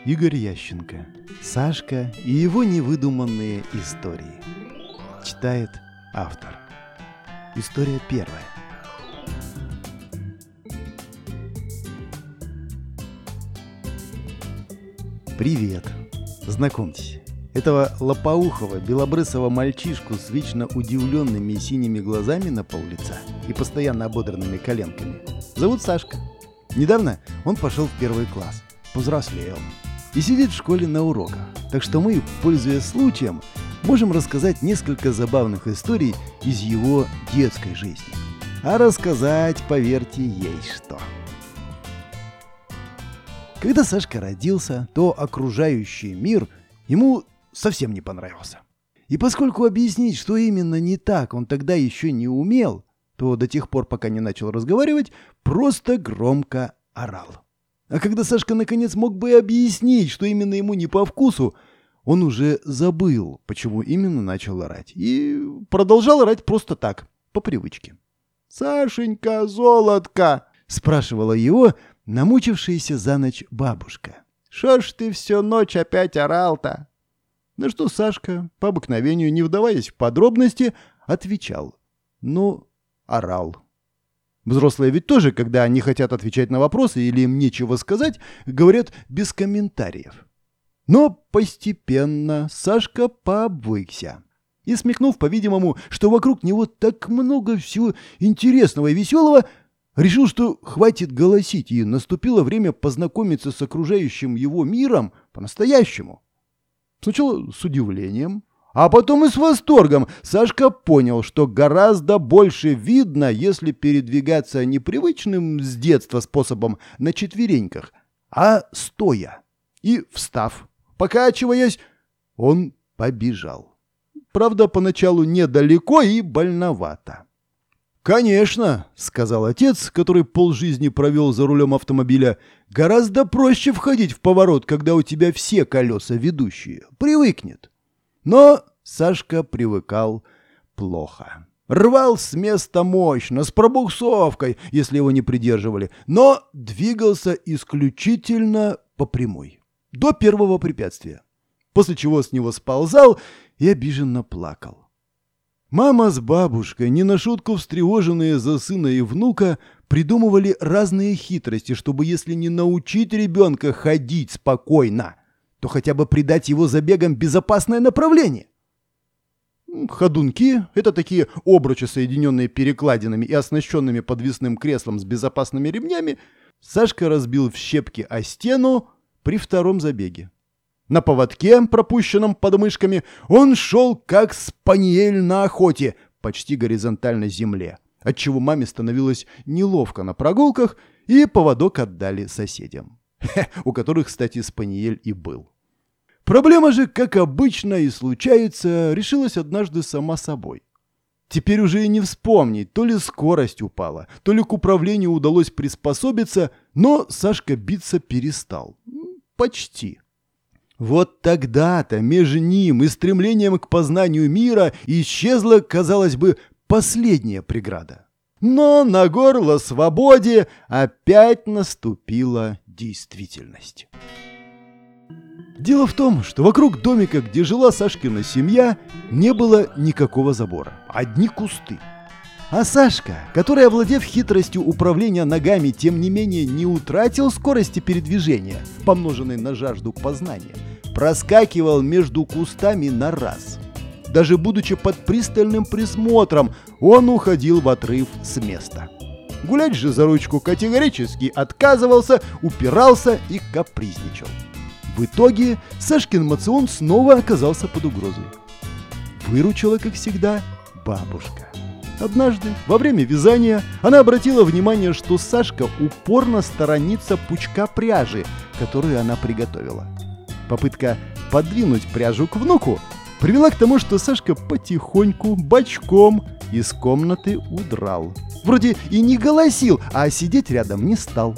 Игорь Ященко. Сашка и его невыдуманные истории. Читает автор. История первая. Привет. Знакомьтесь, этого лопоухого, белобрысого мальчишку с вечно удивленными синими глазами на пол лица и постоянно ободранными коленками зовут Сашка. Недавно он пошел в первый класс, повзрослел и сидит в школе на уроках. Так что мы, пользуясь случаем, можем рассказать несколько забавных историй из его детской жизни. А рассказать, поверьте, есть что. Когда Сашка родился, то окружающий мир ему совсем не понравился. И поскольку объяснить, что именно не так, он тогда еще не умел, то до тех пор, пока не начал разговаривать, просто громко орал. А когда Сашка наконец мог бы объяснить, что именно ему не по вкусу, он уже забыл, почему именно начал орать. И продолжал орать просто так, по привычке. «Сашенька, золотко!» — спрашивала его намучившаяся за ночь бабушка. «Шо ж ты всю ночь опять орал-то?» На что Сашка, по обыкновению, не вдаваясь в подробности, отвечал. «Ну, орал». Взрослые ведь тоже, когда не хотят отвечать на вопросы или им нечего сказать, говорят без комментариев. Но постепенно Сашка пообвыкся. И смекнув, по-видимому, что вокруг него так много всего интересного и веселого, решил, что хватит голосить, и наступило время познакомиться с окружающим его миром по-настоящему. Сначала с удивлением, а потом и с восторгом Сашка понял, что гораздо больше видно, если передвигаться непривычным с детства способом на четвереньках, а стоя. И, встав, покачиваясь, он побежал. Правда, поначалу недалеко и больновато. «Конечно», — сказал отец, который полжизни провел за рулем автомобиля, «гораздо проще входить в поворот, когда у тебя все колеса ведущие. Привыкнет». Но Сашка привыкал плохо. Рвал с места мощно, с пробуксовкой, если его не придерживали, но двигался исключительно по прямой. До первого препятствия. После чего с него сползал и обиженно плакал. Мама с бабушкой, не на шутку встревоженные за сына и внука, придумывали разные хитрости, чтобы, если не научить ребенка ходить спокойно, то хотя бы придать его забегам безопасное направление. Ходунки — это такие обручи, соединенные перекладинами и оснащенными подвесным креслом с безопасными ремнями, Сашка разбил в щепки о стену при втором забеге. На поводке, пропущенном под мышками, он шел как спаниель на охоте, почти горизонтально земле, отчего маме становилось неловко на прогулках, и поводок отдали соседям, у которых, кстати, спаниель и был. Проблема же, как обычно и случается, решилась однажды сама собой. Теперь уже и не вспомнить, то ли скорость упала, то ли к управлению удалось приспособиться, но Сашка биться перестал. Почти. Вот тогда-то между ним и стремлением к познанию мира исчезла, казалось бы, последняя преграда. Но на горло свободе опять наступила действительность. Дело в том, что вокруг домика, где жила Сашкина семья, не было никакого забора, одни кусты. А Сашка, который, овладев хитростью управления ногами, тем не менее не утратил скорости передвижения, помноженной на жажду познания, проскакивал между кустами на раз. Даже будучи под пристальным присмотром, он уходил в отрыв с места. Гулять же за ручку категорически отказывался, упирался и капризничал. В итоге Сашкин моцион снова оказался под угрозой. Выручила, как всегда, бабушка. Однажды, во время вязания, она обратила внимание, что Сашка упорно сторонится пучка пряжи, которую она приготовила. Попытка подвинуть пряжу к внуку привела к тому, что Сашка потихоньку, бочком из комнаты удрал. Вроде и не голосил, а сидеть рядом не стал.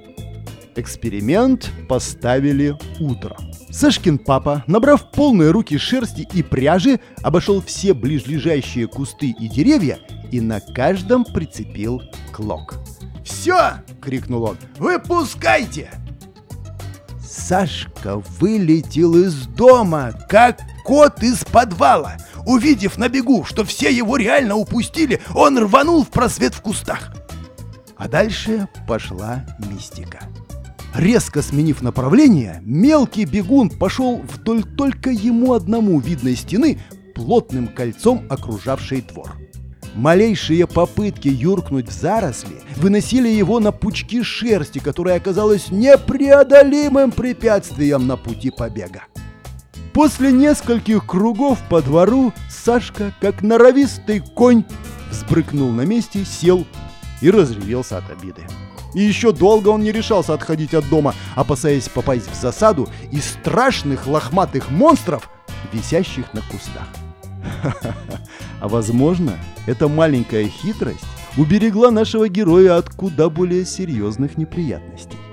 Эксперимент поставили утром. Сашкин папа, набрав полные руки шерсти и пряжи, обошел все ближайшие кусты и деревья и на каждом прицепил клок. «Все!» — крикнул он. «Выпускайте!» Сашка вылетел из дома, как кот из подвала. Увидев на бегу, что все его реально упустили, он рванул в просвет в кустах. А дальше пошла мистика. Резко сменив направление, мелкий бегун пошел вдоль только ему одному видной стены, плотным кольцом окружавшей двор. Малейшие попытки юркнуть в заросли выносили его на пучки шерсти, которая оказалась непреодолимым препятствием на пути побега. После нескольких кругов по двору Сашка, как норовистый конь, взбрыкнул на месте, сел и разревелся от обиды. И еще долго он не решался отходить от дома, опасаясь попасть в засаду из страшных лохматых монстров, висящих на кустах. А возможно, эта маленькая хитрость уберегла нашего героя от куда более серьезных неприятностей.